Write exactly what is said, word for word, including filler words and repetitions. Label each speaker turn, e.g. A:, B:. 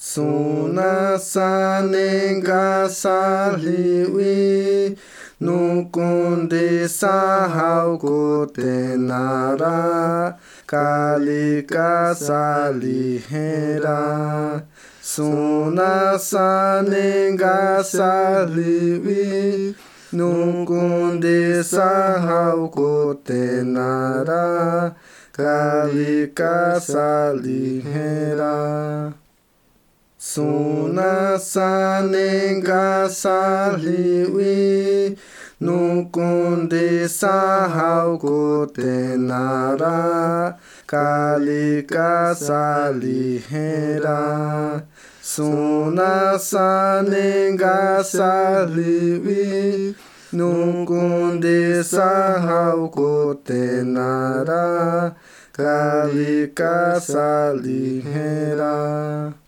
A: Suna sanenga saliwi nukunde sahau kotenara kalika salihera. Suna sanenga saliwi nukunde sahau kotenara kalika salihera. Suna sanenga saliwi nukunde sahau kotenara kalika salihera. Suna sanenga saliwi nukunde sahau kotenara kalika salihera.